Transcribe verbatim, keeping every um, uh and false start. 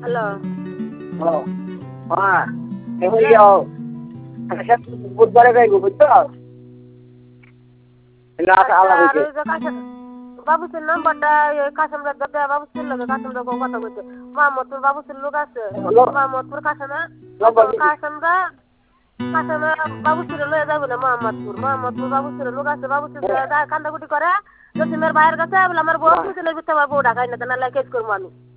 hello ও হ্যাঁ এমনি যাও আচ্ছা বুধবারে যাইব বুঝছো না আলা হইছে বাবুসের নাম্বারটা কাসেমরা দাদা বাবুসের লগে কাসেমরা কথা কইতে মোহাম্মদপুর বাবুসের লোক আছে মোহাম্মদপুর কাসেমা কাসেমরা কাসেমরা বাবুসের লয়ে যাবে না মোহাম্মদপুর মোহাম্মদপুর বাবুসের লোক আছে বাবুসের কান্দাকুটি করে জসিমের ভাইয়ের কাছে বলে আমার বউ পিছনে বিতে আমার বউ ঢাকাই না না কেস করবো আমি